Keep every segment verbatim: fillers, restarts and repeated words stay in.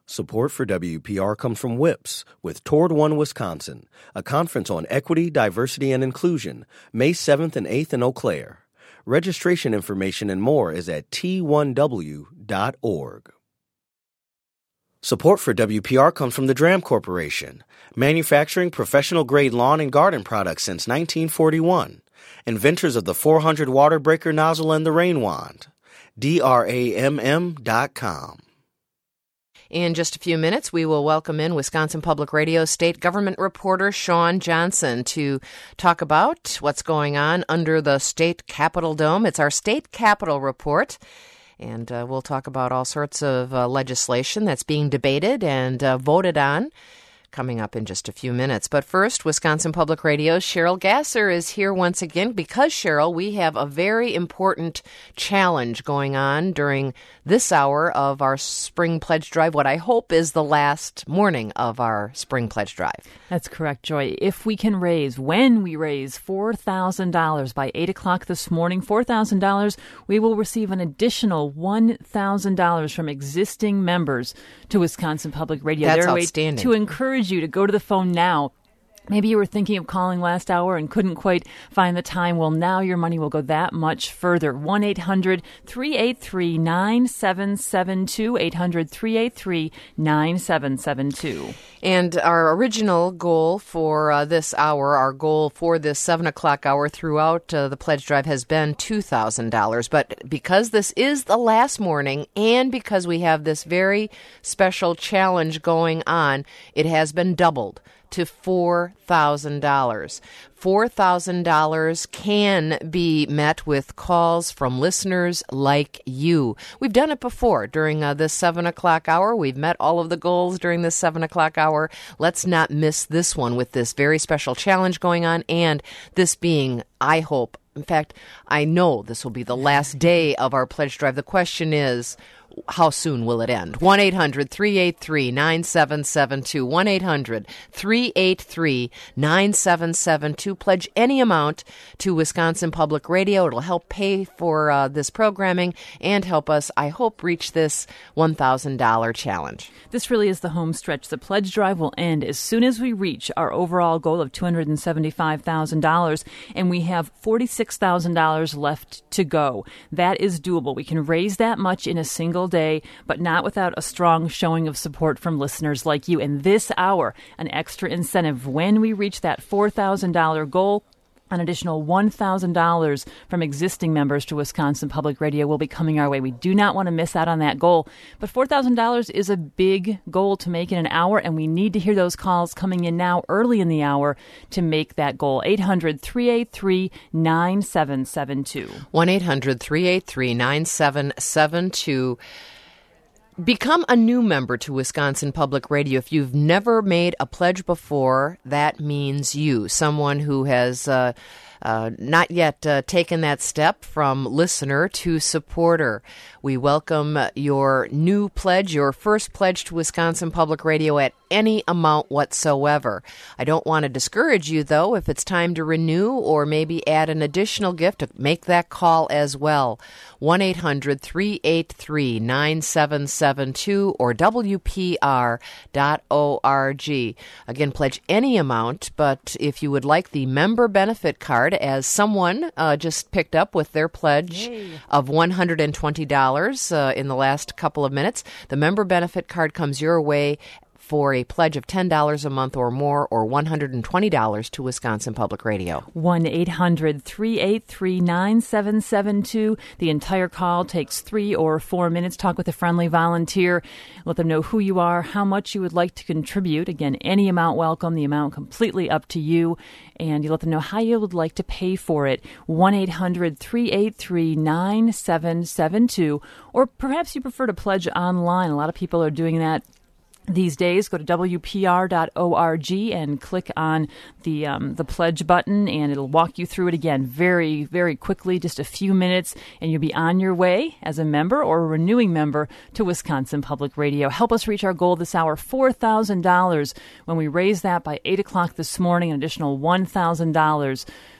Support for W P R comes from WHIPS with Toward One Wisconsin, a conference on equity, diversity, and inclusion, May seventh and eighth in Eau Claire. Registration information and more is at T one W dot org. Support for W P R comes from the Dram Corporation, manufacturing professional-grade lawn and garden products since nineteen forty-one. Inventors of the four hundred water breaker nozzle and the rain wand. D R A M M dot com. In just a few minutes, we will welcome in Wisconsin Public Radio state government reporter Sean Johnson to talk about what's going on under the state Capitol dome. It's our state Capitol report, and uh, we'll talk about all sorts of uh, legislation that's being debated and uh, voted on coming up in just a few minutes. But first, Wisconsin Public Radio's Cheryl Gasser is here once again because, Cheryl, we have a very important challenge going on during this hour of our Spring Pledge Drive, what I hope is the last morning of our Spring Pledge Drive. That's correct, Joy. If we can raise, when we raise four thousand dollars by eight o'clock this morning, four thousand dollars, we will receive an additional one thousand dollars from existing members to Wisconsin Public Radio. That's Their outstanding. Way to encourage you to go to the phone now. Maybe you were thinking of calling last hour and couldn't quite find the time. Well, now your money will go that much further. one eight hundred three eight three nine seven seven two, eight hundred three eight three nine seven seven two. And our original goal for uh, this hour, our goal for this seven o'clock hour throughout uh, the pledge drive has been two thousand dollars. But because this is the last morning and because we have this very special challenge going on, it has been doubled to four thousand dollars. four thousand dollars can be met with calls from listeners like you. We've done it before during uh, this seven o'clock hour. We've met all of the goals during this seven o'clock hour. Let's not miss this one with this very special challenge going on, and this being, I hope, in fact, I know this will be the last day of our pledge drive. The question is, how soon will it end? one eight hundred three eight three nine seven seven two. one eight hundred three eight three nine seven seven two. Pledge any amount to Wisconsin Public Radio. It'll help pay for uh, this programming and help us, I hope, reach this one thousand dollars challenge. This really is the home stretch. The pledge drive will end as soon as we reach our overall goal of two hundred seventy-five thousand dollars, and we have forty-six thousand dollars left to go. That is doable. We can raise that much in a single day, but not without a strong showing of support from listeners like you. And this hour, an extra incentive when we reach that four thousand dollars goal. An additional one thousand dollars from existing members to Wisconsin Public Radio will be coming our way. We do not want to miss out on that goal. But four thousand dollars is a big goal to make in an hour, and we need to hear those calls coming in now early in the hour to make that goal. eight hundred three eight three nine seven seven two. one eight hundred three eight three nine seven seven two. Become a new member to Wisconsin Public Radio. If you've never made a pledge before, that means you, someone who has uh, uh, not yet uh, taken that step from listener to supporter. We welcome your new pledge, your first pledge to Wisconsin Public Radio at any amount whatsoever. I don't want to discourage you, though, if it's time to renew or maybe add an additional gift, to make that call as well. one eight hundred three eight three nine seven seven two or W P R dot org. Again, pledge any amount, but if you would like the member benefit card, as someone uh, just picked up with their pledge Yay. of one hundred twenty dollars uh, in the last couple of minutes, the member benefit card comes your way for a pledge of ten dollars a month or more, or one hundred twenty dollars to Wisconsin Public Radio. one eight hundred three eight three nine seven seven two. The entire call takes three or four minutes. Talk with a friendly volunteer. Let them know who you are, how much you would like to contribute. Again, any amount welcome, the amount completely up to you. And you let them know how you would like to pay for it. one eight hundred three eight three nine seven seven two. Or perhaps you prefer to pledge online. A lot of people are doing that these days. Go to W P R dot org and click on the um, the pledge button, and it'll walk you through it again very, very quickly, just a few minutes, and you'll be on your way as a member or a renewing member to Wisconsin Public Radio. Help us reach our goal this hour, four thousand dollars. When we raise that by eight o'clock this morning, an additional one thousand dollars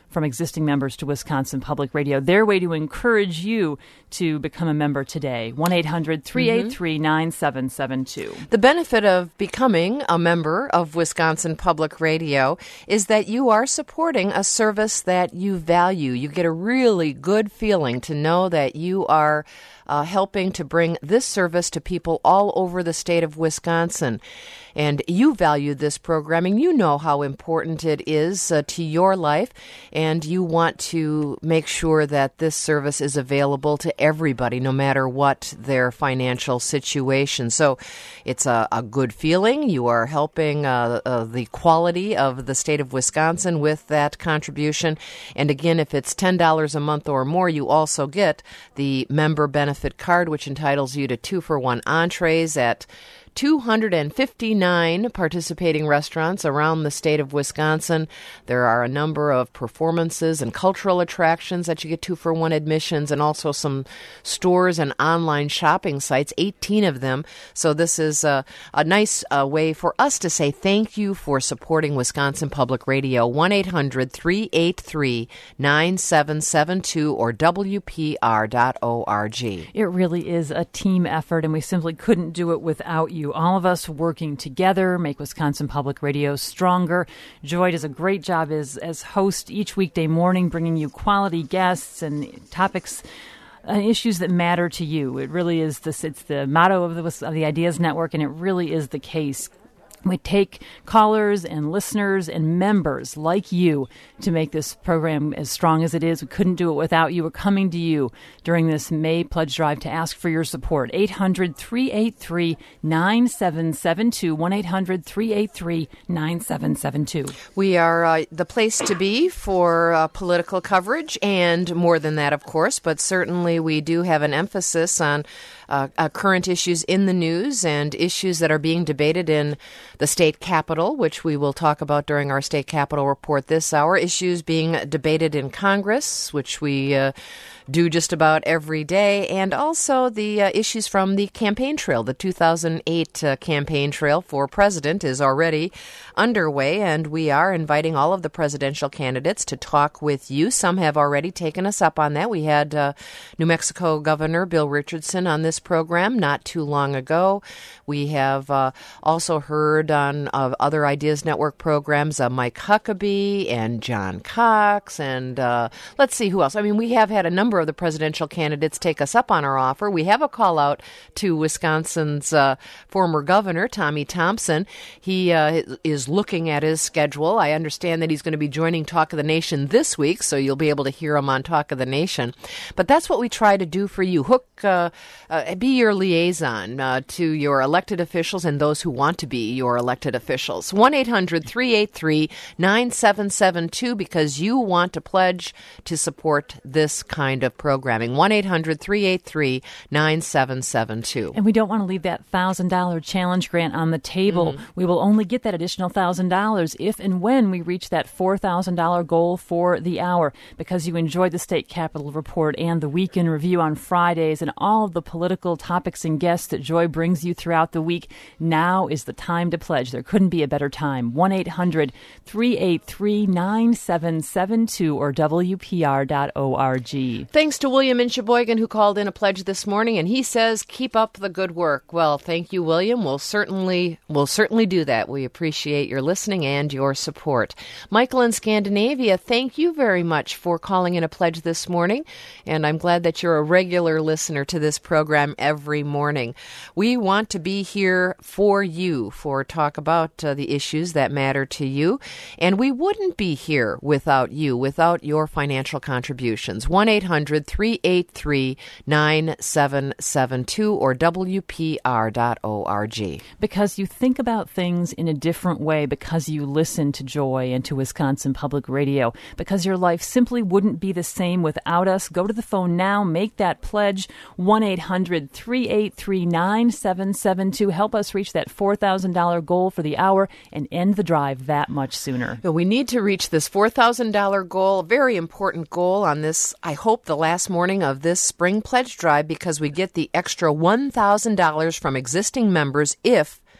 from existing members to Wisconsin Public Radio. Their way to encourage you to become a member today. one eight hundred three eight three nine seven seven two. The benefit of becoming a member of Wisconsin Public Radio is that you are supporting a service that you value. You get a really good feeling to know that you are uh, helping to bring this service to people all over the state of Wisconsin. And you value this programming. You know how important it is uh, to your life, and you want to make sure that this service is available to everybody, no matter what their financial situation. So it's a, a good feeling. You are helping uh, uh, the quality of the state of Wisconsin with that contribution. And again, if it's ten dollars a month or more, you also get the member benefit card, which entitles you to two-for-one entrees at two hundred fifty-nine participating restaurants around the state of Wisconsin. There are a number of performances and cultural attractions that you get two for one admissions, and also some stores and online shopping sites, eighteen of them. So this is a, a nice uh, way for us to say thank you for supporting Wisconsin Public Radio. one eight hundred three eight three nine seven seven two or W P R dot org. It really is a team effort, and we simply couldn't do it without you. All of us working together make Wisconsin Public Radio stronger. Joy does a great job as, as host each weekday morning, bringing you quality guests and topics and issues that matter to you. It really is this. It's the motto of the, of the Ideas Network, and it really is the case. We take callers and listeners and members like you to make this program as strong as it is. We couldn't do it without you. We're coming to you during this May pledge drive to ask for your support. eight hundred three eight three nine seven seven two. one eight hundred three eight three nine seven seven two. We are uh, the place to be for uh, political coverage, and more than that, of course, but certainly we do have an emphasis on Uh, uh, current issues in the news and issues that are being debated in the state capitol, which we will talk about during our state capitol report this hour. Issues being debated in Congress, which we uh, do just about every day, and also the uh, issues from the campaign trail. The two thousand eight uh, campaign trail for president is already underway, and we are inviting all of the presidential candidates to talk with you. Some have already taken us up on that. We had uh, New Mexico Governor Bill Richardson on this program not too long ago. We have uh, also heard on uh, other Ideas Network programs uh, Mike Huckabee and John Cox, and uh, let's see who else. I mean, we have had a number of the presidential candidates take us up on our offer. We have a call out to Wisconsin's uh, former governor, Tommy Thompson. He uh, is looking at his schedule. I understand that he's going to be joining Talk of the Nation this week, so you'll be able to hear him on Talk of the Nation. But that's what we try to do for you. Hook, uh, uh, be your liaison uh, to your elected officials and those who want to be your elected officials. one eight hundred three eight three nine seven seven two, because you want to pledge to support this kind of programming. one eight hundred three eight three nine seven seven two. And we don't want to leave that one thousand dollars challenge grant on the table. Mm-hmm. We will only get that additional one thousand dollars if and when we reach that four thousand dollars goal for the hour, because you enjoyed the State Capitol Report and the Week in Review on Fridays and all of the political topics and guests that Joy brings you throughout the week. Now is the time to pledge. There couldn't be a better time. one eight hundred three eight three nine seven seven two or W P R dot org. Thanks to William in Sheboygan, who called in a pledge this morning, and he says, keep up the good work. Well, thank you, William. We'll certainly, we'll certainly do that. We appreciate your listening and your support. Michael in Scandinavia, thank you very much for calling in a pledge this morning, and I'm glad that you're a regular listener to this program every morning. We want to be here for you, for talk about uh, the issues that matter to you, and we wouldn't be here without you, without your financial contributions. one eight hundred three eight three nine seven seven two or W P R dot org. Because you think about things in a different way, because you listen to Joy and to Wisconsin Public Radio, because your life simply wouldn't be the same without us. Go to the phone now, make that pledge, one eight hundred three eight three nine seven seven two. Help us reach that four thousand dollars goal for the hour and end the drive that much sooner. We need to reach this four thousand dollars goal, a very important goal on this, I hope, the last morning of this spring pledge drive, because we get the extra one thousand dollars from existing members if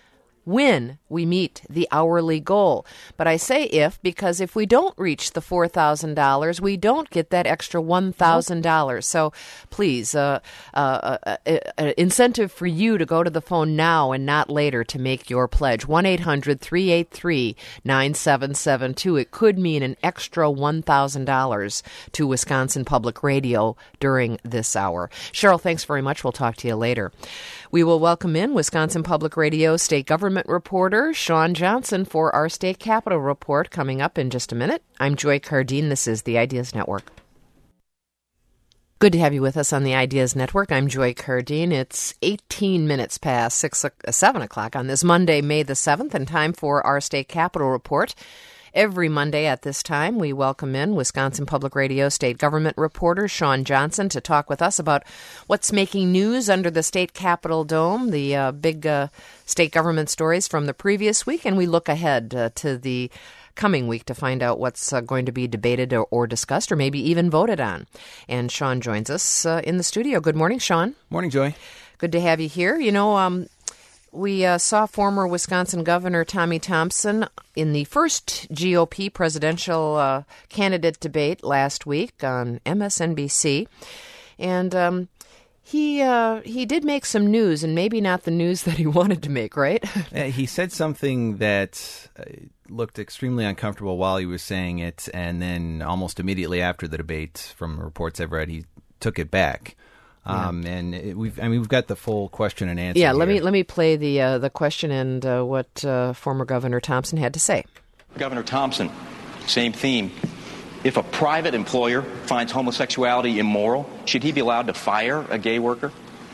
when we meet the hourly goal. But I say if, because if we don't reach the four thousand dollars, we don't get that extra one thousand dollars. So please, uh, uh, uh, uh, incentive for you to go to the phone now and not later to make your pledge. one eight hundred three eight three nine seven seven two. It could mean an extra one thousand dollars to Wisconsin Public Radio during this hour. Cheryl, thanks very much. We'll talk to you later. We will welcome in Wisconsin Public Radio state government reporter Shawn Johnson for our State Capitol Report coming up in just a minute. I'm Joy Cardine. This is the Ideas Network. Good to have you with us on the Ideas Network. I'm Joy Cardine. It's eighteen minutes past six, uh, seven o'clock on this Monday, May the seventh, and time for our State Capitol Report. Every Monday at this time, we welcome in Wisconsin Public Radio state government reporter Shawn Johnson to talk with us about what's making news under the state Capitol dome, the uh, big uh, state government stories from the previous week, and we look ahead uh, to the coming week to find out what's uh, going to be debated or, or discussed or maybe even voted on. And Shawn joins us uh, in the studio. Good morning, Shawn. Morning, Joy. Good to have you here. You know, um, we uh, saw former Wisconsin Governor Tommy Thompson in the first G O P presidential uh, candidate debate last week on M S N B C. And um, he uh, he did make some news, and maybe not the news that he wanted to make, right? Yeah, he said something that uh, looked extremely uncomfortable while he was saying it, and then almost immediately after the debate, from reports I've read, he took it back. Um, yeah. And it, we've, I mean, we've got the full question and answer. Yeah, let here. me let me play the uh, the question and uh, what uh, former Governor Thompson had to say. Governor Thompson, same theme. If a private employer finds homosexuality immoral, should he be allowed to fire a gay worker?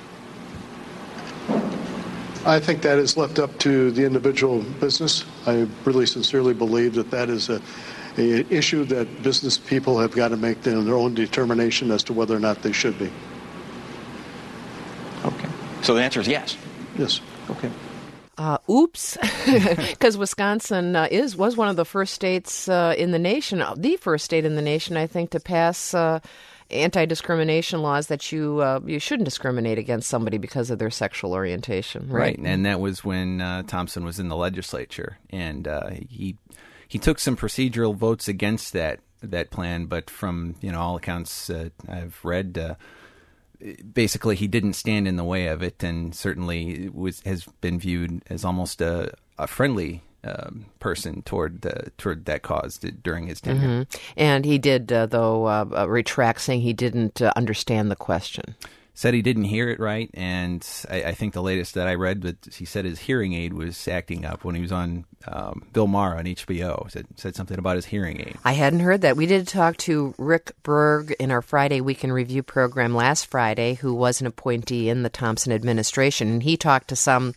I think that is left up to the individual business. I really sincerely believe that that is a, a issue that business people have got to make their, their own determination as to whether or not they should be. Okay. So the answer is yes. Yes. Okay. Uh, oops, because Wisconsin uh, is was one of the first states uh, in the nation, uh, the first state in the nation, I think, to pass uh, anti-discrimination laws that you uh, you shouldn't discriminate against somebody because of their sexual orientation. Right, right. And that was when uh, Thompson was in the legislature, and uh, he he took some procedural votes against that that plan, but from you know all accounts uh, I've read. Uh, Basically, he didn't stand in the way of it, and certainly was has been viewed as almost a, a friendly um, person toward the, toward that cause during his tenure. Mm-hmm. And he did, uh, though, uh, retract, saying he didn't uh, understand the question. Said he didn't hear it right, and I, I think the latest that I read, but he said his hearing aid was acting up when he was on um, Bill Maher on H B O. Said said something about his hearing aid. I hadn't heard that. We did talk to Rick Berg in our Friday Week in Review program last Friday, who was an appointee in the Thompson administration, and he talked to some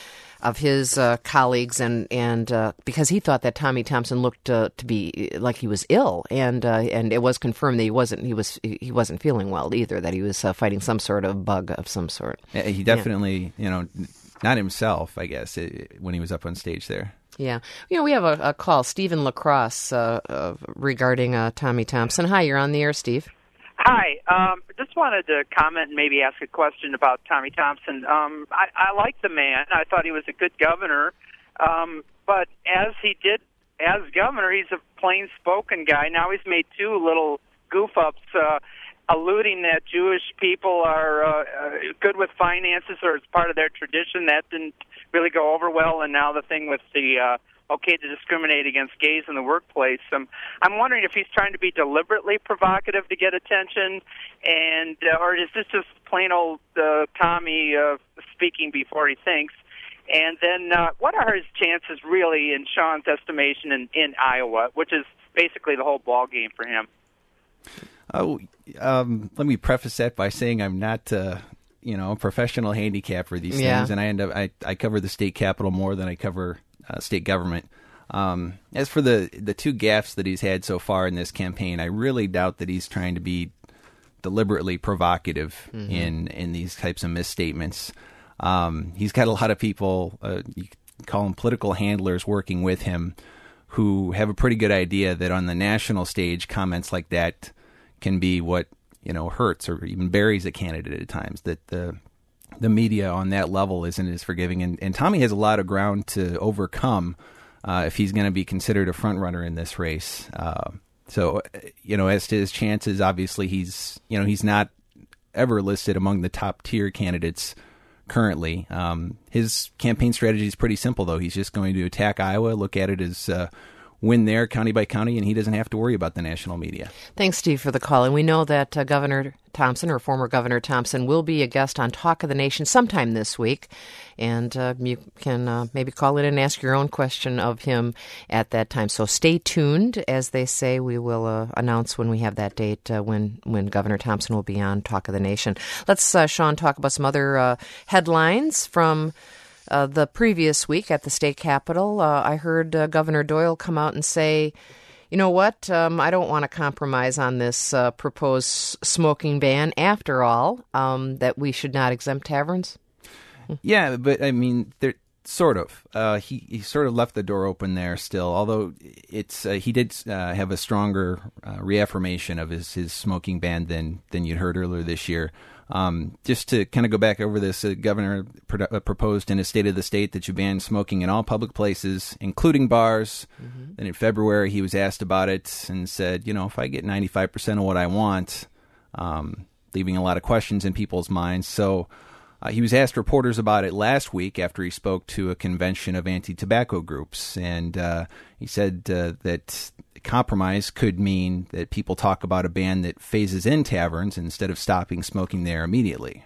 of his uh, colleagues, and and uh, because he thought that Tommy Thompson looked uh, to be like he was ill, and uh, and it was confirmed that he wasn't. He was he wasn't feeling well either. That he was uh, fighting some sort of bug of some sort. Yeah, he definitely, yeah. you know, not himself, I guess, it, when he was up on stage there. Yeah, you know, we have a, a call, Stephen Lacrosse, uh, uh, regarding uh, Tommy Thompson. Hi, you're on the air, Steve. Hi. Um, just wanted to comment and maybe ask a question about Tommy Thompson. Um, I, I like the man. I thought he was a good governor. Um, but as he did as governor, he's a plain-spoken guy. Now he's made two little goof-ups uh, alluding that Jewish people are uh, uh, good with finances or it's part of their tradition. That didn't really go over well. And now the thing with the uh, okay to discriminate against gays in the workplace. Um, I'm wondering if he's trying to be deliberately provocative to get attention, and uh, or is this just plain old uh, Tommy uh, speaking before he thinks? And then uh, what are his chances, really, in Shawn's estimation, in, in Iowa, which is basically the whole ball game for him? Oh, um, let me preface that by saying I'm not, uh, you know, a professional handicapper for these yeah. things, and I end up I, I cover the state capitol more than I cover uh, state government. Um, as for the the two gaffes that he's had so far in this campaign, I really doubt that he's trying to be deliberately provocative mm-hmm. in in these types of misstatements. Um, he's got a lot of people, uh, you can call them political handlers, working with him, who have a pretty good idea that on the national stage, comments like that can be what, you know, hurts or even buries a candidate at times. That the the media on that level isn't as forgiving. And, and Tommy has a lot of ground to overcome uh, if he's going to be considered a front runner in this race. Uh, so, you know, as to his chances, obviously he's, you know, he's not ever listed among the top tier candidates currently. Um, his campaign strategy is pretty simple, though. He's just going to attack Iowa, look at it as uh, win there county by county, and he doesn't have to worry about the national media. Thanks, Steve, for the call. And we know that uh, Governor Thompson, or former Governor Thompson, will be a guest on Talk of the Nation sometime this week. And uh, you can uh, maybe call in and ask your own question of him at that time. So stay tuned. As they say, we will uh, announce when we have that date uh, when, when Governor Thompson will be on Talk of the Nation. Let's, uh, Sean, talk about some other uh, headlines from Uh, the previous week at the state capitol. Uh, I heard uh, Governor Doyle come out and say, you know what, um, I don't want to compromise on this uh, proposed smoking ban after all, um, that we should not exempt taverns. Yeah, but I mean, they're sort of. Uh, he, he sort of left the door open there still, although it's uh, he did uh, have a stronger uh, reaffirmation of his, his smoking ban than, than you'd heard earlier this year. Um, just to kind of go back over this, the uh, governor pro- uh, proposed in his State of the State that you ban smoking in all public places, including bars. Mm-hmm. Then in February, he was asked about it and said, you know, if I get ninety-five percent of what I want, um, leaving a lot of questions in people's minds. So uh, he was asked reporters about it last week after he spoke to a convention of anti-tobacco groups. And uh, he said uh, that compromise could mean that people talk about a ban that phases in taverns instead of stopping smoking there immediately.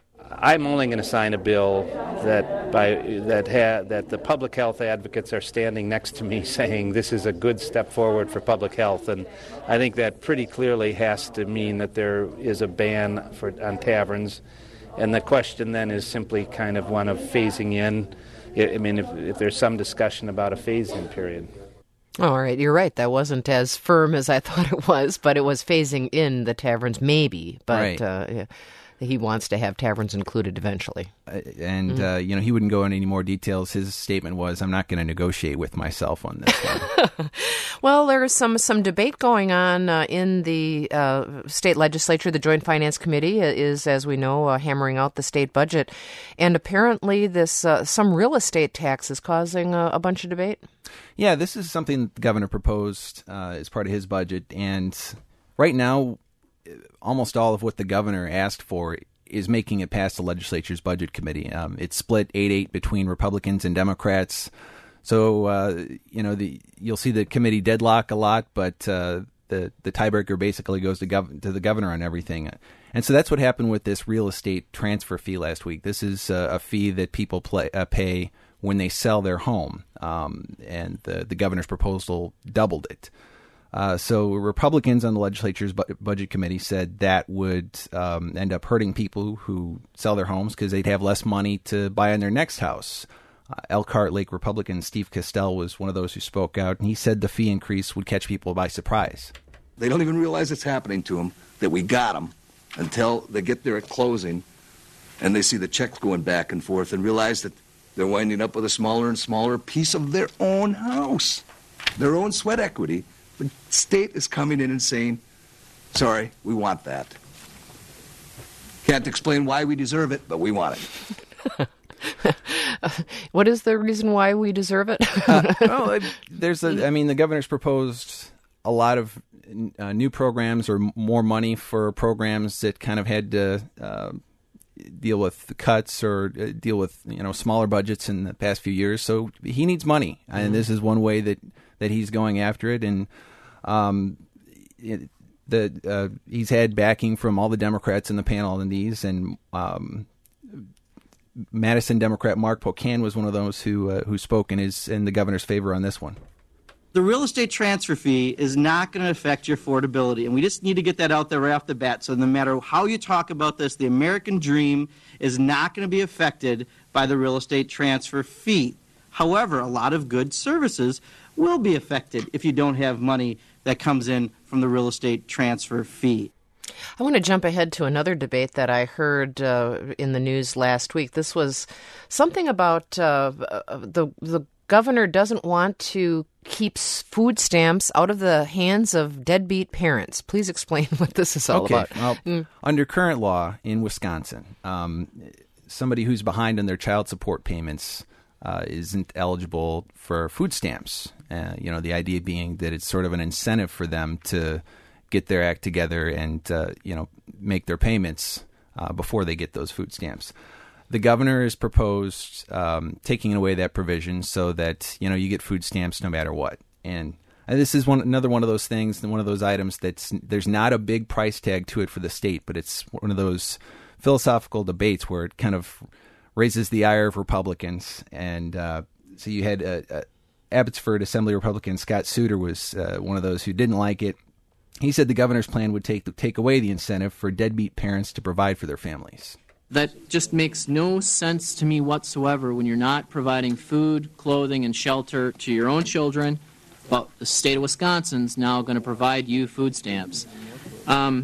I'm only going to sign a bill that by that ha, that the public health advocates are standing next to me saying this is a good step forward for public health, and I think that pretty clearly has to mean that there is a ban for on taverns, and the question then is simply kind of one of phasing in. I mean, if, if there's some discussion about a phase-in period. All right, you're right. That wasn't as firm as I thought it was, but it was phasing in the taverns, maybe. But right. uh, yeah, he wants to have taverns included eventually. Uh, and, mm-hmm. uh, you know, he wouldn't go into any more details. His statement was, I'm not going to negotiate with myself on this one. Well, there's some, some debate going on uh, in the uh, state legislature. The Joint Finance Committee is, as we know, uh, hammering out the state budget. And apparently this uh, some real estate tax is causing a, a bunch of debate. Yeah, this is something the governor proposed uh, as part of his budget. And right now, almost all of what the governor asked for is making it past the legislature's budget committee. Um, it's split eight eight between Republicans and Democrats. So, uh, you know, the you'll see the committee deadlock a lot, but uh, the, the tiebreaker basically goes to, gov- to the governor on everything. And so that's what happened with this real estate transfer fee last week. This is uh, a fee that people play, uh, pay when they sell their home, um, and the, the governor's proposal doubled it. Uh, so Republicans on the legislature's bu- budget committee said that would um, end up hurting people who sell their homes because they'd have less money to buy on their next house. Uh, Elkhart Lake Republican Steve Castell was one of those who spoke out, and he said the fee increase would catch people by surprise. They don't even realize it's happening to them, that we got them, until they get there at closing and they see the checks going back and forth and realize that they're winding up with a smaller and smaller piece of their own house, their own sweat equity. The state is coming in and saying, sorry, we want that. Can't explain why we deserve it, but we want it. What is the reason why we deserve it? uh, well, there's a, I mean, the governor's proposed a lot of uh, new programs or more money for programs that kind of had to uh, deal with cuts or uh, deal with, you know, smaller budgets in the past few years. So he needs money, and mm-hmm. this is one way that, that he's going after it. And um, it, the uh, he's had backing from all the Democrats in the panel on these, and um, Madison Democrat Mark Pocan was one of those who uh, who spoke in his in the governor's favor on this one. The real estate transfer fee is not going to affect your affordability, and we just need to get that out there right off the bat. So no matter how you talk about this, the American dream is not going to be affected by the real estate transfer fee. However, a lot of good services will be affected if you don't have money that comes in from the real estate transfer fee. I want to jump ahead to another debate that I heard uh, in the news last week. This was something about uh, the the governor doesn't want to keep food stamps out of the hands of deadbeat parents. Please explain what this is all okay. about. Well, mm. under current law in Wisconsin, um, somebody who's behind on their child support payments uh, isn't eligible for food stamps. Uh, you know, the idea being that it's sort of an incentive for them to get their act together and, uh, you know, make their payments uh, before they get those food stamps. The governor has proposed um, taking away that provision so that, you know, you get food stamps no matter what. And, and this is one another one of those things, one of those items that's there's not a big price tag to it for the state, but it's one of those philosophical debates where it kind of raises the ire of Republicans. And uh, so you had uh, uh, Abbotsford Assembly Republican Scott Souter was uh, one of those who didn't like it. He said the governor's plan would take take away the incentive for deadbeat parents to provide for their families. That just makes no sense to me whatsoever when you're not providing food, clothing, and shelter to your own children, but the state of Wisconsin's now going to provide you food stamps. Um,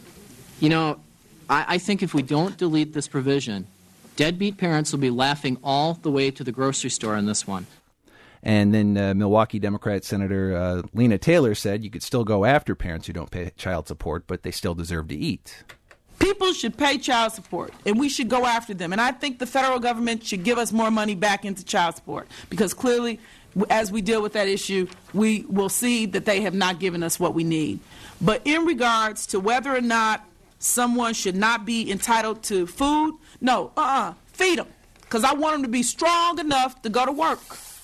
you know, I, I think if we don't delete this provision, deadbeat parents will be laughing all the way to the grocery store on this one. And then uh, Milwaukee Democrat Senator uh, Lena Taylor said you could still go after parents who don't pay child support, but they still deserve to eat. People should pay child support, and we should go after them. And I think the federal government should give us more money back into child support, because clearly, as we deal with that issue, we will see that they have not given us what we need. But in regards to whether or not someone should not be entitled to food, no, uh-uh, feed them, because I want them to be strong enough to go to work.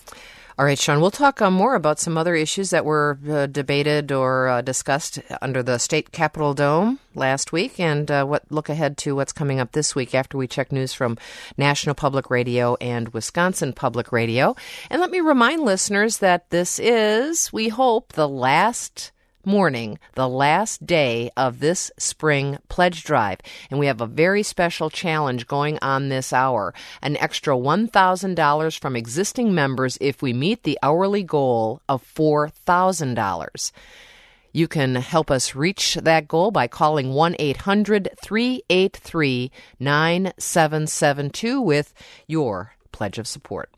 All right, Sean, we'll talk uh, more about some other issues that were uh, debated or uh, discussed under the State Capitol Dome last week, and uh, what look ahead to what's coming up this week after we check news from National Public Radio and Wisconsin Public Radio. And let me remind listeners that this is, we hope, the last morning, the last day of this spring pledge drive. And we have a very special challenge going on this hour. An extra one thousand dollars from existing members if we meet the hourly goal of four thousand dollars. You can help us reach that goal by calling one eight hundred three eight three nine seven seven two with your pledge of support.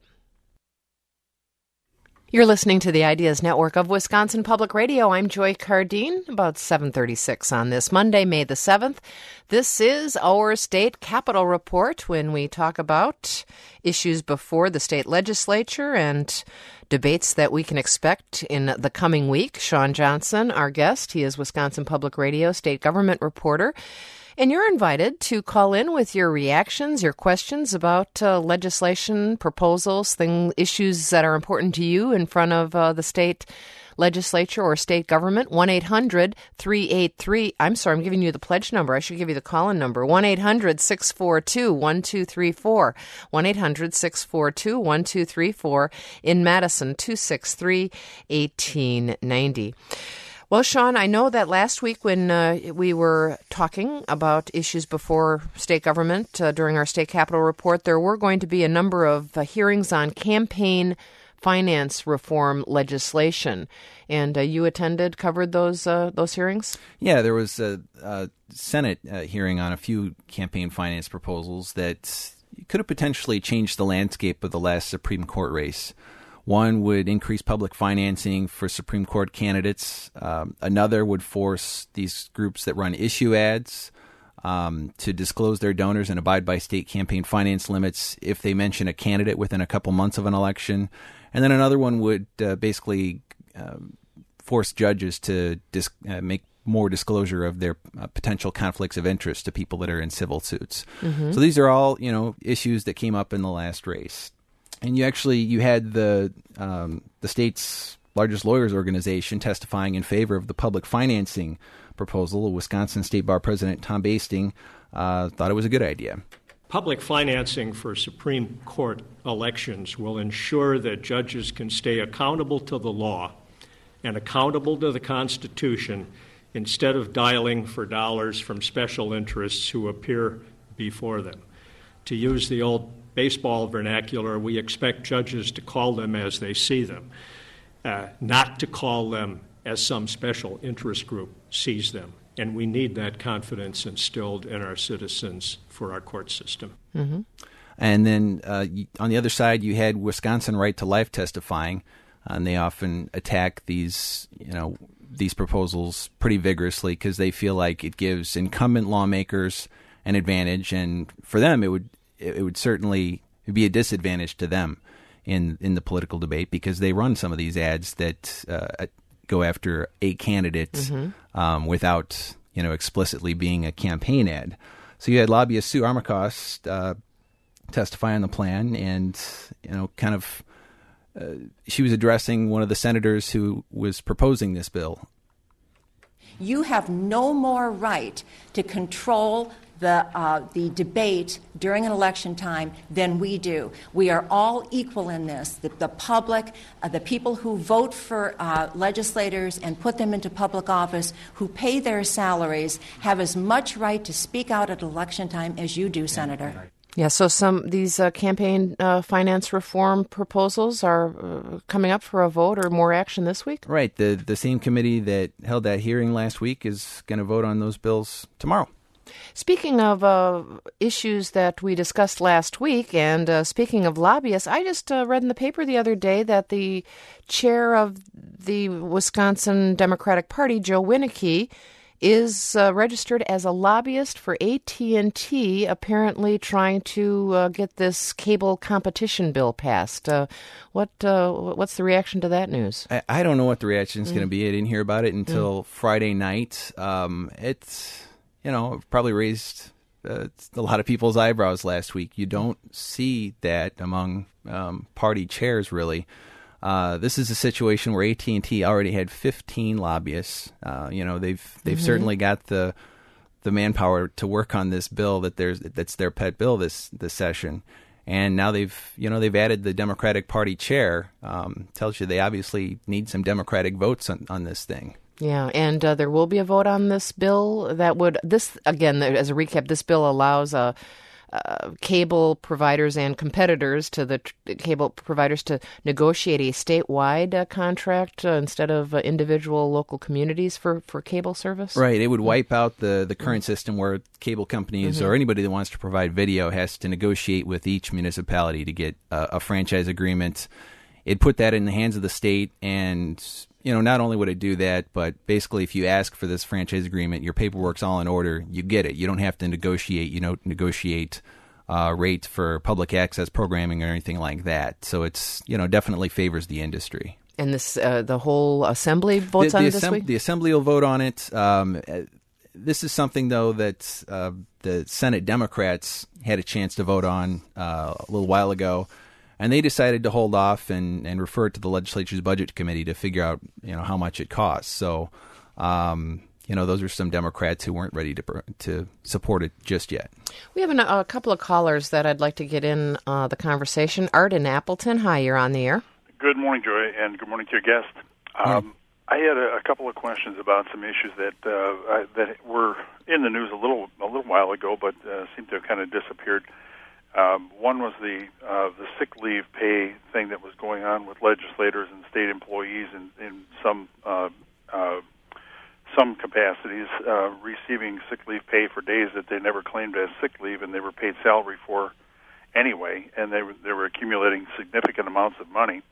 You're listening to the Ideas Network of Wisconsin Public Radio. I'm Joy Cardine, about seven thirty-six on this Monday, May the seventh. This is our State Capitol Report, when we talk about issues before the state legislature and debates that we can expect in the coming week. Sean Johnson, our guest, he is Wisconsin Public Radio state government reporter. And you're invited to call in with your reactions, your questions about uh, legislation, proposals, thing, issues that are important to you in front of uh, the state legislature or state government. one eight hundred three eight three, I'm sorry, I'm giving you the pledge number. I should give you the call-in number. one eight hundred six four two one two three four. one eight hundred six four two one two three four. In Madison, two six three one eight nine zero. Well, Sean, I know that last week when uh, we were talking about issues before state government uh, during our State Capitol Report, there were going to be a number of uh, hearings on campaign finance reform legislation. And uh, you attended, covered those uh, those hearings? Yeah, there was a, a Senate uh, hearing on a few campaign finance proposals that could have potentially changed the landscape of the last Supreme Court race. One would increase public financing for Supreme Court candidates. Um, another would force these groups that run issue ads um, to disclose their donors and abide by state campaign finance limits if they mention a candidate within a couple months of an election. And then another one would uh, basically uh, force judges to dis- uh, make more disclosure of their uh, potential conflicts of interest to people that are in civil suits. Mm-hmm. So these are all, you know, issues that came up in the last race. And you actually, you had the um, the state's largest lawyers organization testifying in favor of the public financing proposal. Wisconsin State Bar President Tom Basting uh, thought it was a good idea. Public financing for Supreme Court elections will ensure that judges can stay accountable to the law and accountable to the Constitution instead of dialing for dollars from special interests who appear before them. To use the old baseball vernacular, we expect judges to call them as they see them, uh, not to call them as some special interest group sees them. And we need that confidence instilled in our citizens for our court system. Mm-hmm. And then uh, on the other side, you had Wisconsin Right to Life testifying, uh, and they often attack these, you know, these proposals pretty vigorously because they feel like it gives incumbent lawmakers an advantage, and for them, it would it, it would certainly be a disadvantage to them in in the political debate because they run some of these ads that uh, go after a candidate mm-hmm. um, without you know explicitly being a campaign ad. So you had lobbyist Sue Armacost uh, testify on the plan, and you know kind of uh, she was addressing one of the senators who was proposing this bill. You have no more right to control the uh, the debate during an election time than we do. We are all equal in this. The, the public, uh, the people who vote for uh, legislators and put them into public office, who pay their salaries, have as much right to speak out at election time as you do, Senator. Yeah, so some these uh, campaign uh, finance reform proposals are uh, coming up for a vote or more action this week? Right. The, the same committee that held that hearing last week is going to vote on those bills tomorrow. Speaking of uh, issues that we discussed last week, and uh, speaking of lobbyists, I just uh, read in the paper the other day that the chair of the Wisconsin Democratic Party, Joe Winnicke, is uh, registered as a lobbyist for A T and T, apparently trying to uh, get this cable competition bill passed. Uh, what uh, what's the reaction to that news? I, I don't know what the reaction is mm. going to be. I didn't hear about it until mm. Friday night. Um, it's... You know, probably raised uh, a lot of people's eyebrows last week. You don't see that among um, party chairs, really. Uh, this is a situation where A T and T already had fifteen lobbyists. Uh, you know, they've they've mm-hmm. certainly got the the manpower to work on this bill that there's that's their pet bill this this session. And now they've you know they've added the Democratic Party chair. Um, tells you they obviously need some Democratic votes on, on this thing. Yeah, and uh, there will be a vote on this bill that would, this, again, as a recap, this bill allows uh, uh, cable providers and competitors to the tr- cable providers to negotiate a statewide uh, contract uh, instead of uh, individual local communities for, for cable service. Right, it would wipe out the, the current system where cable companies mm-hmm. or anybody that wants to provide video has to negotiate with each municipality to get uh, a franchise agreement. It'd put that in the hands of the state, and you know, not only would it do that, but basically if you ask for this franchise agreement, your paperwork's all in order, you get it. You don't have to negotiate, you don't negotiate uh, rate for public access programming or anything like that. So it's, you know, definitely favors the industry. And this, uh, the whole assembly votes the, on the it this assemb- week? The assembly will vote on it. Um, this is something, though, that uh, the Senate Democrats had a chance to vote on uh, a little while ago. And they decided to hold off and, and refer it to the legislature's budget committee to figure out, you know, how much it costs. So, um, you know, those are some Democrats who weren't ready to to support it just yet. We have an, a couple of callers that I'd like to get in uh, the conversation. Art in Appleton, hi, you're on the air. Good morning, Joy, and good morning to your guest. Um, I had a, a couple of questions about some issues that uh, I, that were in the news a little a little while ago, but uh, seem to have kind of disappeared. Um, one was the uh, the sick leave pay thing that was going on with legislators and state employees in, in some uh, uh, some capacities, uh, receiving sick leave pay for days that they never claimed as sick leave, and they were paid salary for anyway, and they were, they were accumulating significant amounts of money.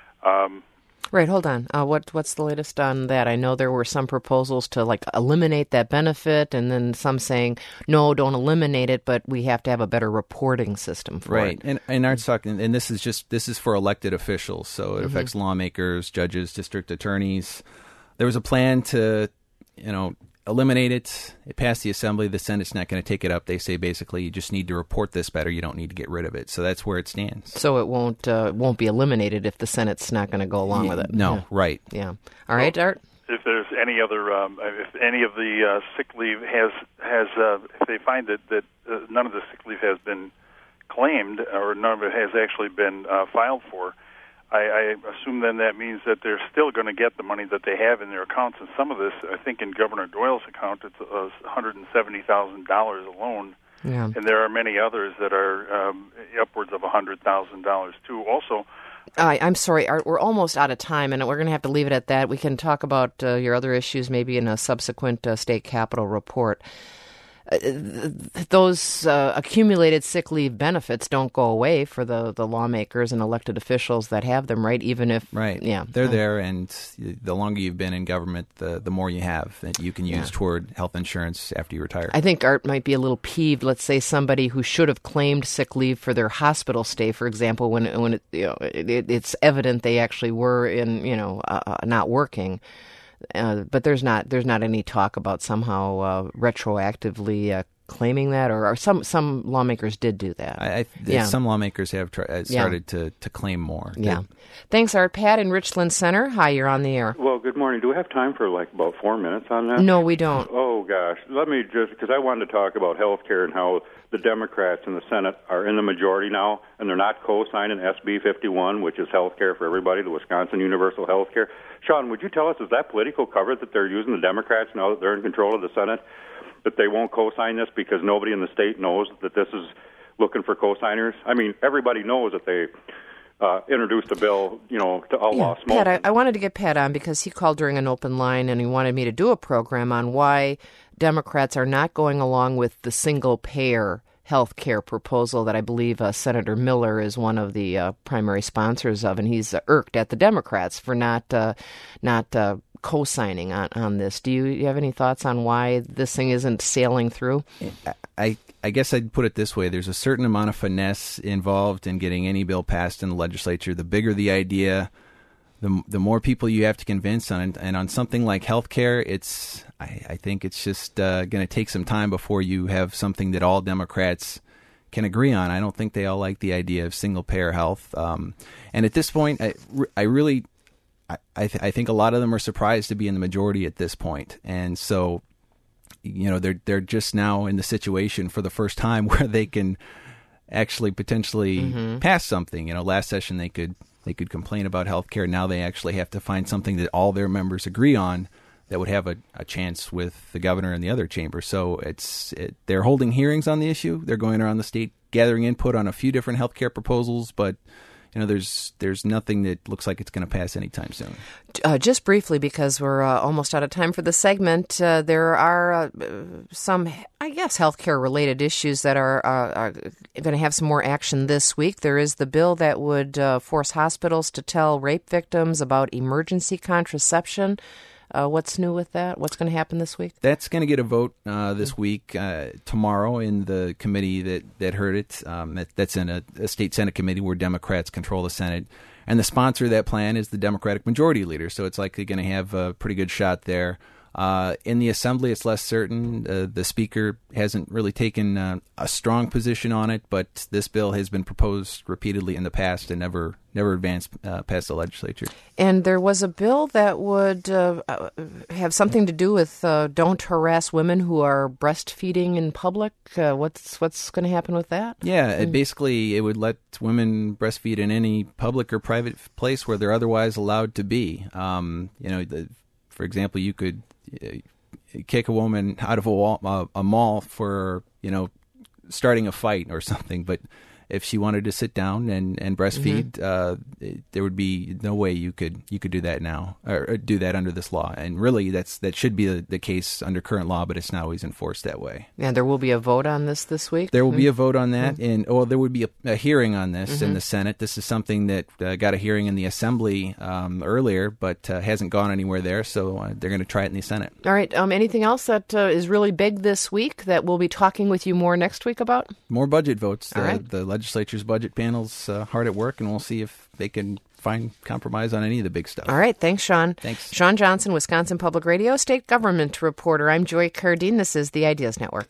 Um, Right, hold on. Uh, what what's the latest on that? I know there were some proposals to like eliminate that benefit, and then some saying no, don't eliminate it, but we have to have a better reporting system for right. it. Right, and and Art's talking, and this is just this is for elected officials, so it mm-hmm. affects lawmakers, judges, district attorneys. There was a plan to, you know, eliminate it. It passed the Assembly. The Senate's not going to take it up. They say basically you just need to report this better. You don't need to get rid of it. So that's where it stands. So it won't uh, won't be eliminated if the Senate's not going to go along yeah, with it. No, yeah. right. Yeah. All right, well, Art. If there's any other, um, if any of the uh, sick leave has has, uh, if they find that that uh, none of the sick leave has been claimed or none of it has actually been uh, filed for, I, I assume then that means that they're still going to get the money that they have in their accounts. And some of this, I think, in Governor Doyle's account, it's uh, one hundred seventy thousand dollars alone. Yeah. And there are many others that are um, upwards of one hundred thousand dollars, too. Also, Uh, I'm sorry, Art, we're almost out of time, and we're going to have to leave it at that. We can talk about uh, your other issues maybe in a subsequent uh, state capitol report. uh, those uh, accumulated sick leave benefits don't go away for the, the lawmakers and elected officials that have them, right? Even if right, yeah, they're there, and the longer you've been in government, the the more you have that you can use yeah. toward health insurance after you retire. I think Art might be a little peeved. Let's say somebody who should have claimed sick leave for their hospital stay, for example, when when it, you know, it, it's evident they actually were in you know uh, not working. Uh, but there's not there's not any talk about somehow uh, retroactively uh, claiming that, or, or some some lawmakers did do that. I, I, yeah. Some lawmakers have tr- started yeah. to, to claim more. Yeah. Thanks, Art. Pat in Richland Center. Hi, you're on the air. Well, good morning. Do we have time for like about four minutes on that? No, we don't. Oh, gosh. Let me just, because I wanted to talk about health care and how the Democrats in the Senate are in the majority now, and they're not co-signing S B fifty-one, which is health care for everybody, the Wisconsin Universal Health Care. Sean, would you tell us, is that political cover that they're using, the Democrats, now that they're in control of the Senate, that they won't co-sign this because nobody in the state knows that this is looking for co-signers? I mean, everybody knows that they uh, introduced a bill, you know, to outlaw yeah. smoking. Pat, I, I wanted to get Pat on because he called during an open line and he wanted me to do a program on why Democrats are not going along with the single-payer health care proposal that I believe uh, Senator Miller is one of the uh, primary sponsors of, and he's uh, irked at the Democrats for not uh, not uh, co-signing on, on this. Do you, you have any thoughts on why this thing isn't sailing through? I I guess I'd put it this way. There's a certain amount of finesse involved in getting any bill passed in the legislature. The bigger the idea, the the more people you have to convince on, and on something like healthcare, it's I, I think it's just uh, going to take some time before you have something that all Democrats can agree on. I don't think they all like the idea of single payer health, um, and at this point, I, I really I I, th- I think a lot of them are surprised to be in the majority at this point, and so you know they're they're just now in the situation for the first time where they can actually potentially mm-hmm. pass something. You know, last session they could. They could complain about health care. Now they actually have to find something that all their members agree on that would have a, a chance with the governor and the other chamber. So it's it, they're holding hearings on the issue. They're going around the state gathering input on a few different health care proposals, but you know, there's there's nothing that looks like it's going to pass anytime soon. Uh, just briefly, because we're uh, almost out of time for the segment, uh, there are uh, some, I guess, healthcare-related issues that are, uh, are going to have some more action this week. There is the bill that would uh, force hospitals to tell rape victims about emergency contraception. Uh, what's new with that? What's going to happen this week? That's going to get a vote uh, this week, uh, tomorrow, in the committee that, that heard it. Um, that, that's in a, a state Senate committee where Democrats control the Senate. And the sponsor of that plan is the Democratic Majority Leader, so it's likely going to have a pretty good shot there. Uh, in the Assembly, it's less certain. Uh, the Speaker hasn't really taken uh, a strong position on it, but this bill has been proposed repeatedly in the past and never never advanced uh, past the legislature. And there was a bill that would uh, have something to do with uh, don't harass women who are breastfeeding in public. Uh, what's what's going to happen with that? Yeah, it basically it would let women breastfeed in any public or private place where they're otherwise allowed to be. Um, you know, the, for example, you could kick a woman out of a, wall, uh, a mall for, you know, starting a fight or something, but if she wanted to sit down and, and breastfeed, mm-hmm. uh, it, there would be no way you could you could do that now or, or do that under this law. And really, that's that should be the, the case under current law, but it's not always enforced that way. And there will be a vote on this this week? There will mm-hmm. be a vote on that, mm-hmm. and oh, there would be a, a hearing on this mm-hmm. in the Senate. This is something that uh, got a hearing in the Assembly um, earlier, but uh, hasn't gone anywhere there, so uh, they're going to try it in the Senate. All right. Um, anything else that uh, is really big this week that we'll be talking with you more next week about? More budget votes. All the, right. the legislature's budget panel's uh, hard at work, and we'll see if they can find compromise on any of the big stuff. All right. Thanks, Sean. Thanks. Sean Johnson, Wisconsin Public Radio, State Government Reporter. I'm Joy Cardine. This is the Ideas Network.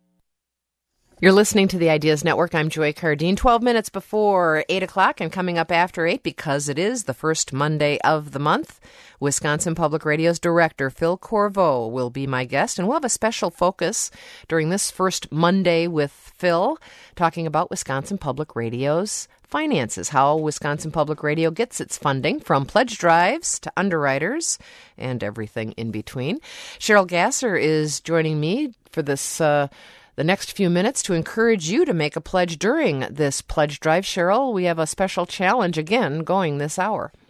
You're listening to the Ideas Network. I'm Joy Cardine. twelve minutes before eight o'clock and coming up after eight, because it is the first Monday of the month, Wisconsin Public Radio's director, Phil Corvo, will be my guest, and we'll have a special focus during this first Monday with Phil, talking about Wisconsin Public Radio's finances, how Wisconsin Public Radio gets its funding, from pledge drives to underwriters and everything in between. Cheryl Gasser is joining me for this uh the next few minutes to encourage you to make a pledge during this pledge drive. Cheryl, we have a special challenge again going this hour.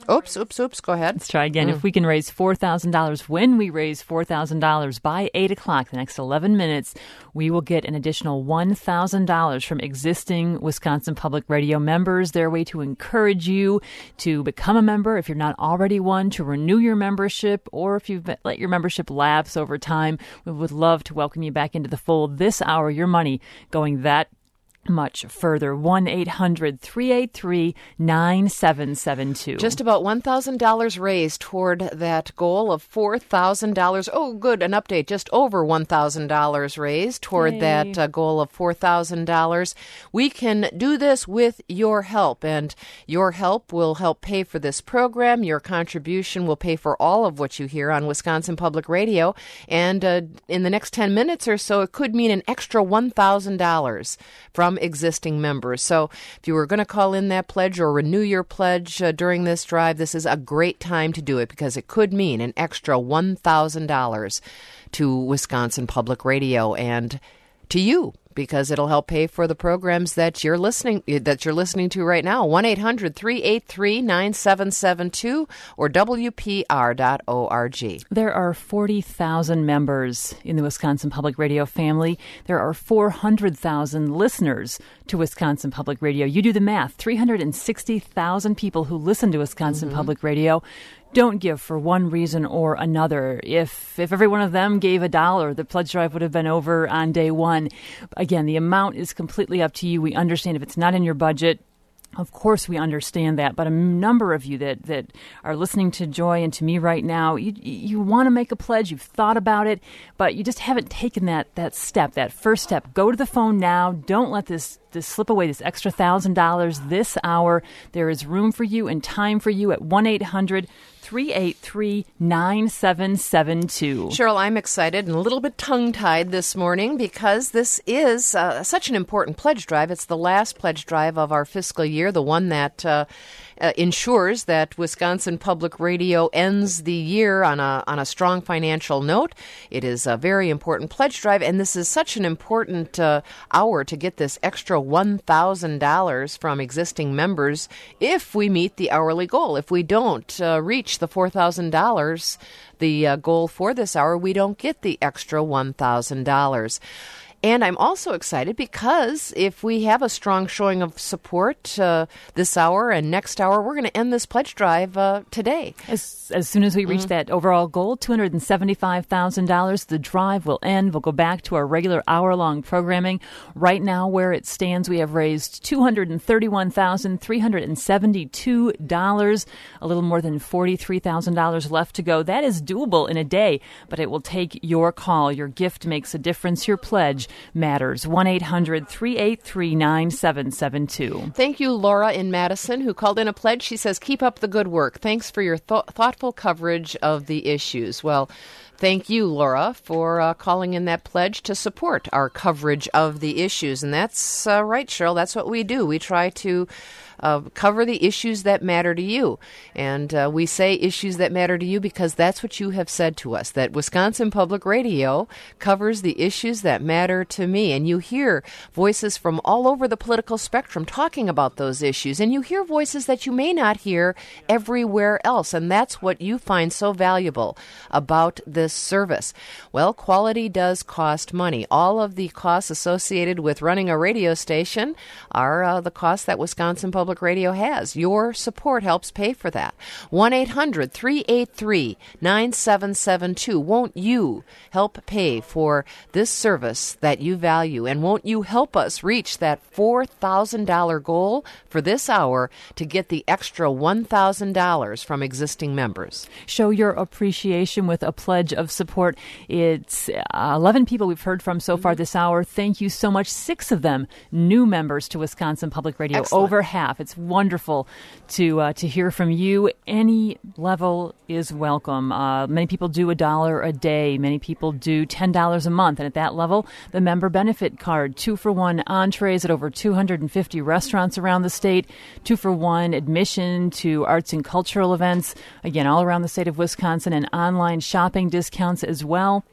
Oops, oops, oops. Go ahead. Let's try again. Mm. If we can raise four thousand dollars, when we raise four thousand dollars by eight o'clock, the next eleven minutes, we will get an additional one thousand dollars from existing Wisconsin Public Radio members. Their way to encourage you to become a member if you're not already one, to renew your membership, or if you've let your membership lapse over time. We would love to welcome you back into the fold this hour. Your money going that much further. one eight hundred three eight three nine seven seven two. Just about one thousand dollars raised toward that goal of four thousand dollars. Oh, good. An update. Just over one thousand dollars raised toward Yay. that uh, goal of four thousand dollars. We can do this with your help, and your help will help pay for this program. Your contribution will pay for all of what you hear on Wisconsin Public Radio. And uh, in the next ten minutes or so, it could mean an extra one thousand dollars from existing members. So if you were going to call in that pledge or renew your pledge uh, during this drive, this is a great time to do it, because it could mean an extra one thousand dollars to Wisconsin Public Radio and to you, because it'll help pay for the programs that you're listening that you're listening to right now. one eight hundred three eight three nine seven seven two or W P R dot org. There are forty thousand members in the Wisconsin Public Radio family. There are four hundred thousand listeners to Wisconsin Public Radio. You do the math. three hundred sixty thousand people who listen to Wisconsin mm-hmm. Public Radio don't give for one reason or another. If if every one of them gave a dollar, the pledge drive would have been over on day one. Again, the amount is completely up to you. We understand if it's not in your budget. Of course, we understand that, but a number of you that, that are listening to Joy and to me right now, you you want to make a pledge, you've thought about it, but you just haven't taken that that step, that first step. Go to the phone now. Don't let this, this slip away, this extra one thousand dollars this hour. There is room for you and time for you at one eight hundred three eight three nine seven seven two. Cheryl, I'm excited and a little bit tongue-tied this morning because this is uh, such an important pledge drive. It's the last pledge drive of our fiscal year, the one that uh, uh, ensures that Wisconsin Public Radio ends the year on a on a strong financial note. It is a very important pledge drive, and this is such an important uh, hour to get this extra one thousand dollars from existing members if we meet the hourly goal. If we don't uh, reach the four thousand dollars, the uh, goal for this hour, we don't get the extra one thousand dollars. And I'm also excited because if we have a strong showing of support uh, this hour and next hour, we're going to end this pledge drive uh, today. As, as soon as we reach mm-hmm. that overall goal, two hundred seventy-five thousand dollars, the drive will end. We'll go back to our regular hour-long programming. Right now, where it stands, we have raised two hundred thirty-one thousand three hundred seventy-two dollars, a little more than forty-three thousand dollars left to go. That is doable in a day, but it will take your call. Your gift makes a difference. Your pledge matters. one eight hundred three eight three nine seven seven two. Thank you, Laura in Madison, who called in a pledge. She says, keep up the good work. Thanks for your th- thoughtful coverage of the issues. Well, thank you, Laura, for uh, calling in that pledge to support our coverage of the issues. And that's uh, right, Cheryl. That's what we do. We try to Uh, cover the issues that matter to you. And uh, we say issues that matter to you because that's what you have said to us, that Wisconsin Public Radio covers the issues that matter to me. And you hear voices from all over the political spectrum talking about those issues. And you hear voices that you may not hear everywhere else. And that's what you find so valuable about this service. Well, quality does cost money. All of the costs associated with running a radio station are uh, the costs that Wisconsin Public Radio has. Your support helps pay for that. one eight hundred three eight three nine seven seven two. Won't you help pay for this service that you value? And won't you help us reach that four thousand dollars goal for this hour to get the extra one thousand dollars from existing members? Show your appreciation with a pledge of support. It's uh, eleven people we've heard from so far this hour. Thank you so much. Six of them new members to Wisconsin Public Radio. Excellent. Over half. It's wonderful to uh, to hear from you. Any level is welcome. Uh, many people do a dollar a day. Many people do ten dollars a month. And at that level, the member benefit card, two for one entrees at over two hundred fifty restaurants around the state, two for one admission to arts and cultural events, again, all around the state of Wisconsin, and online shopping discounts as well.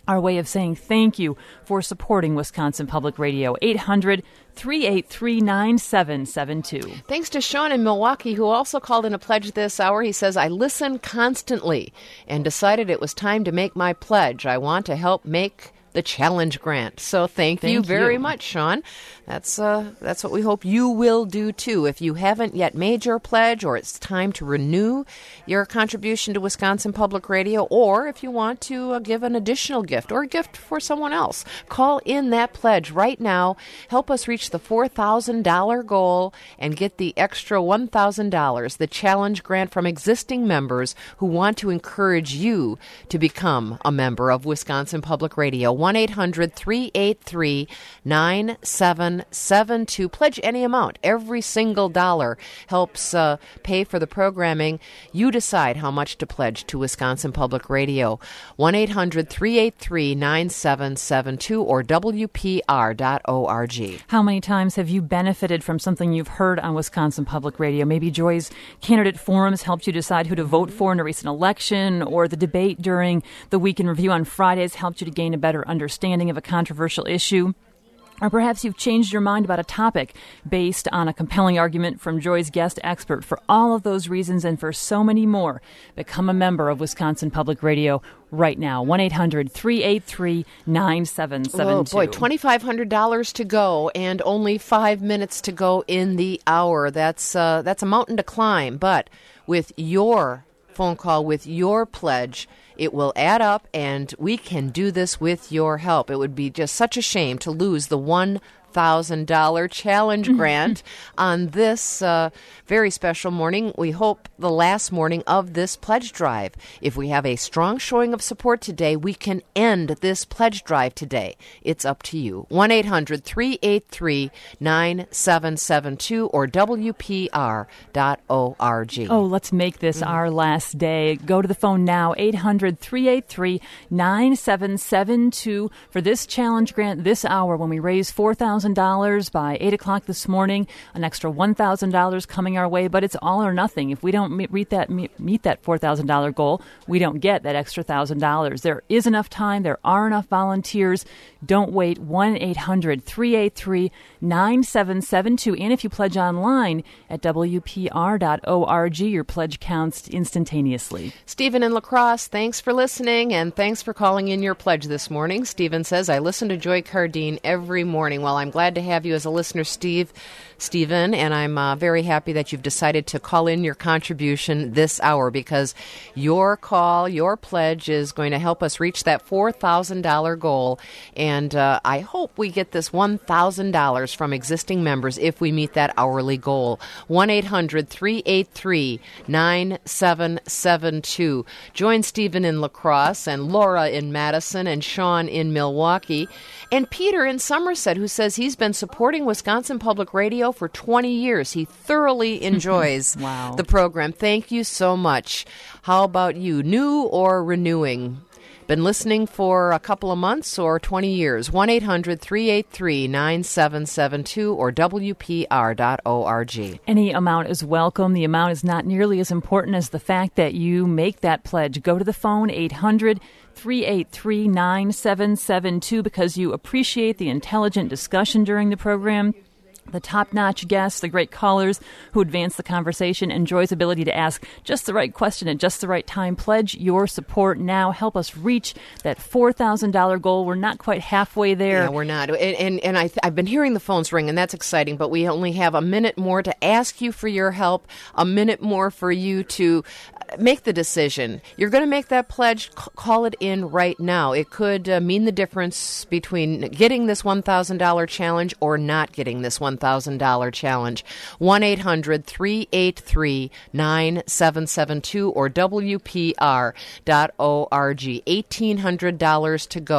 our way of saying thank you for supporting Wisconsin Public Radio. eight hundred, three eight three, nine seven seven two. Thanks to Sean in Milwaukee, who also called in a pledge this hour. He says, I listen constantly and decided it was time to make my pledge. I want to help make the challenge grant. So thank, thank you very you. much, Sean. That's uh, that's what we hope you will do, too. If you haven't yet made your pledge, or it's time to renew your contribution to Wisconsin Public Radio, or if you want to uh, give an additional gift or a gift for someone else, call in that pledge right now. Help us reach the four thousand dollars goal and get the extra one thousand dollars, the challenge grant from existing members who want to encourage you to become a member of Wisconsin Public Radio. one eight hundred, three eight three, nine seven seven two. Pledge any amount. Every single dollar helps uh, pay for the programming. You decide how much to pledge to Wisconsin Public Radio. one eight hundred, three eight three, nine seven seven two or W P R dot org. How many times have you benefited from something you've heard on Wisconsin Public Radio? Maybe Joy's candidate forums helped you decide who to vote for in a recent election, or the debate during the Week in Review on Fridays helped you to gain a better understanding of a controversial issue. Or perhaps you've changed your mind about a topic based on a compelling argument from Joy's guest expert. For all of those reasons and for so many more, become a member of Wisconsin Public Radio right now. one eight hundred, three eight three, nine seven seven two. Oh, boy, twenty-five hundred dollars to go and only five minutes to go in the hour. That's, uh, that's a mountain to climb. But with your phone call, with your pledge, it will add up, and we can do this with your help. It would be just such a shame to lose the one thousand dollars challenge grant on this uh, very special morning. We hope the last morning of this pledge drive. If we have a strong showing of support today, we can end this pledge drive today. It's up to you. one eight hundred, three eight three, nine seven seven two or W P R dot org. Oh, let's make this mm-hmm. our last day. Go to the phone now, eight hundred, three eight three, nine seven seven two for this challenge grant this hour when we raise four thousand dollars by eight o'clock this morning. An extra one thousand dollars coming our way, but it's all or nothing. If we don't meet that meet that four thousand dollars goal, we don't get that extra one thousand dollars. There is enough time. There are enough volunteers. Don't wait. one eight hundred, three eight three, nine seven seven two. And if you pledge online at W P R dot org, your pledge counts instantaneously. Stephen in La Crosse, thanks for listening, and thanks for calling in your pledge this morning. Stephen says, I listen to Joy Cardine every morning. Well, I'm glad to have you as a listener, Steve, Stephen, and I'm uh, very happy that you've decided to call in your contribution this hour, because your call, your pledge is going to help us reach that four thousand dollars goal, and uh, I hope we get this one thousand dollars from existing members if we meet that hourly goal. one eight hundred, three eight three, nine seven seven two. Join Stephen in La Crosse and Laura in Madison and Sean in Milwaukee and Peter in Somerset, who says he's been supporting Wisconsin Public Radio for twenty years. He thoroughly enjoys wow. the program. Thank you so much. How about you? New or renewing? Been listening for a couple of months or twenty years? one eight hundred, three eight three, nine seven seven two or W P R dot org. Any amount is welcome. The amount is not nearly as important as the fact that you make that pledge. Go to the phone, eight hundred, three eight three, nine seven seven two, because you appreciate the intelligent discussion during the program, the top-notch guests, the great callers who advance the conversation, and Joy's ability to ask just the right question at just the right time. Pledge your support now. Help us reach that four thousand dollars goal. We're not quite halfway there. Yeah, we're not. And and, and I, I've been hearing the phones ring, and that's exciting, but we only have a minute more to ask you for your help, a minute more for you to make the decision. You're going to make that pledge, c- call it in right now. It could uh, mean the difference between getting this one thousand dollars challenge or not getting this one thousand dollars challenge. one eight hundred, three eight three, nine seven seven two or W P R dot org. eighteen hundred dollars to go.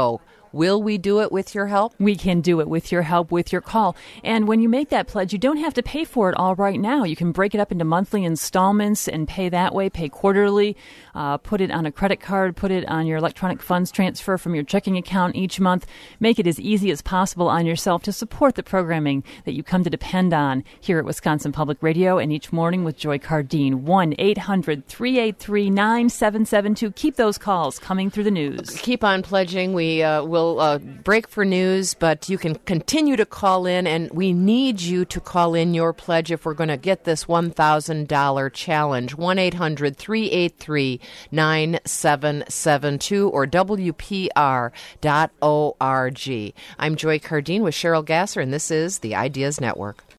Will we do it with your help? We can do it with your help, with your call. And when you make that pledge, you don't have to pay for it all right now. You can break it up into monthly installments and pay that way, pay quarterly, uh, put it on a credit card, put it on your electronic funds transfer from your checking account each month. Make it as easy as possible on yourself to support the programming that you come to depend on here at Wisconsin Public Radio and each morning with Joy Cardine. one eight hundred three eight three nine seven seven two. Keep those calls coming through the news. Keep on pledging. We uh, will uh, break for news, but you can continue to call in, and we need you to call in your pledge if we're going to get this one thousand dollars challenge. one eight hundred three eight three nine seven seven two or W P R dot org. I'm Joy Cardine with Cheryl Gasser, and this is the Ideas Network.